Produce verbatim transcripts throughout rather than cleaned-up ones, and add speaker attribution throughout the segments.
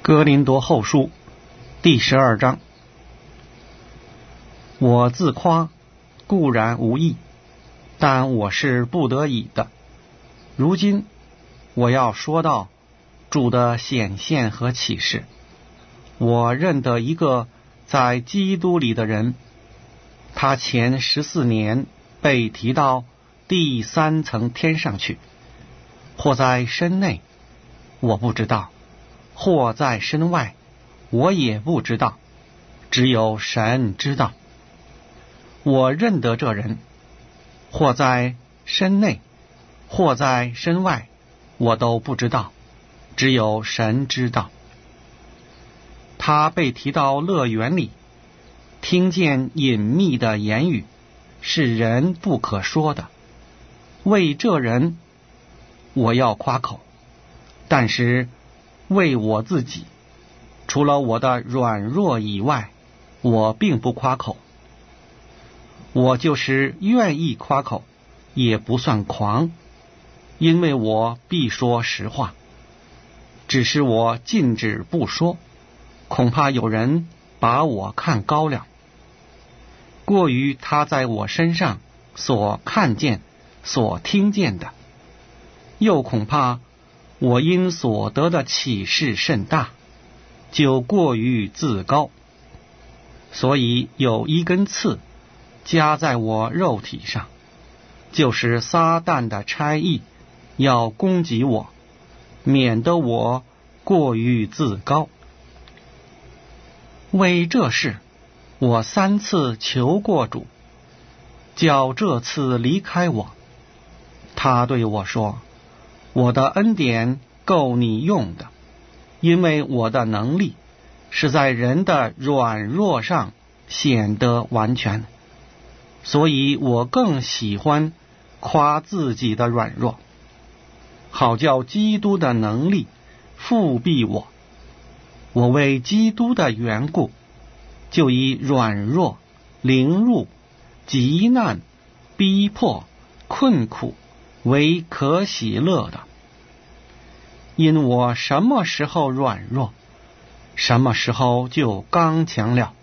Speaker 1: 哥林多后书第十二章。我自夸固然无益，但我是不得已的。如今我要说到主的显现和启示。我认得一个在基督里的人，他前十四年被提到第三层天上去，或在身内，我不知道；或在身外，我也不知道，只有神知道。我认得这人，或在身内，或在身外，我都不知道，只有神知道。他被提到乐园里，听见隐秘的言语，是人不可说的。为这人，我要夸口；但是为我自己，除了我的软弱以外，我并不夸口。我就是愿意夸口，也不算狂，因为我必说实话。只是我禁止不说，恐怕有人把我看高了，过于他在我身上所看见、所听见的，又恐怕我因所得的启示甚大，就过于自高。所以有一根刺加在我肉体上，就是撒旦的差役要攻击我，免得我过于自高。为这事，我三次求过主，叫这次离开我。他对我说，我的恩典够你用的，因为我的能力是在人的软弱上显得完全，所以我更喜欢夸自己的软弱，好叫基督的能力复庇我。我为基督的缘故，就以软弱、凌辱、急难、逼迫、困苦为可喜乐的。因我什么时候软弱，什么时候就刚强了。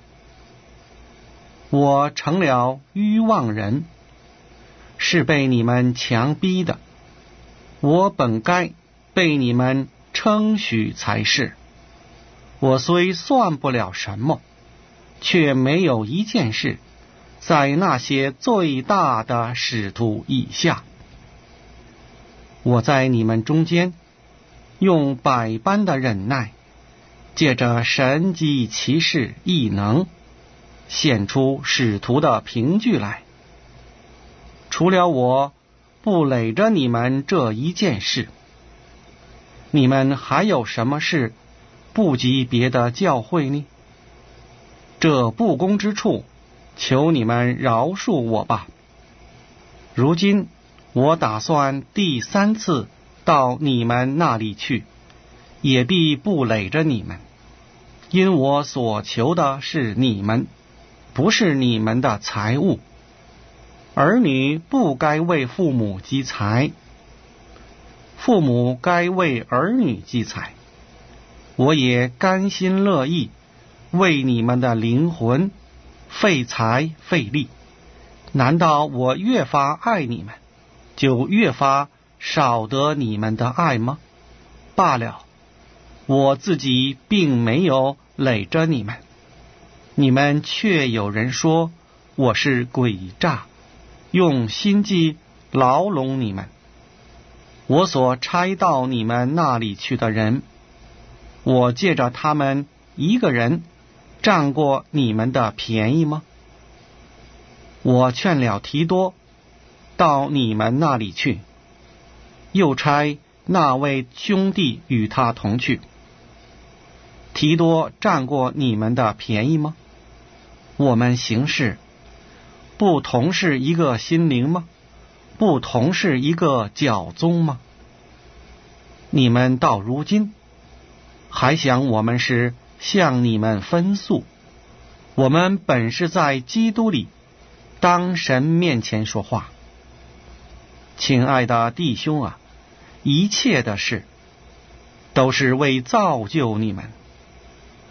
Speaker 1: 我成了愚妄人，是被你们强逼的。我本该被你们称许才是。我虽算不了什么，却没有一件事在那些最大的使徒以下。我在你们中间用百般的忍耐，借着神迹奇事异能，显出使徒的凭据来。除了我不累着你们这一件事，你们还有什么事不及别的教会呢？这不公之处，求你们饶恕我吧。如今我打算第三次到你们那里去，也必不累着你们，因我所求的是你们，不是你们的财物。儿女不该为父母积财，父母该为儿女积财。我也甘心乐意为你们的灵魂费财费力。难道我越发爱你们，就越发少得你们的爱吗？罢了，我自己并没有累着你们，你们却有人说我是诡诈，用心计牢笼你们。我所差到你们那里去的人，我借着他们一个人占过你们的便宜吗？我劝了提多到你们那里去，又差那位兄弟与他同去。提多占过你们的便宜吗？我们行事不同是一个心灵吗？不同是一个教宗吗？你们到如今还想我们是向你们分诉？我们本是在基督里当神面前说话。亲爱的弟兄啊，一切的事都是为造就你们，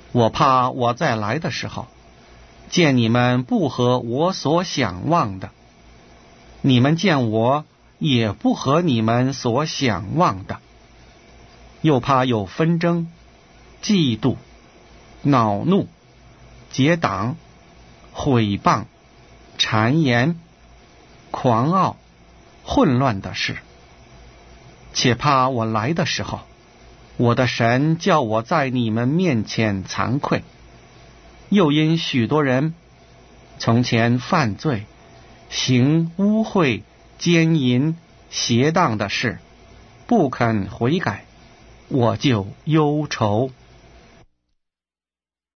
Speaker 1: 我怕我再来的时候，见你们不合我所想望的，你们见我也不合你们所想望的，又怕有纷争、嫉妒、恼怒、结党、毁谤、谗言、狂傲、混乱的事。且怕我来的时候，我的神叫我在你们面前惭愧，又因许多人从前犯罪，行污秽、奸淫、邪荡的事，不肯悔改，我就忧愁。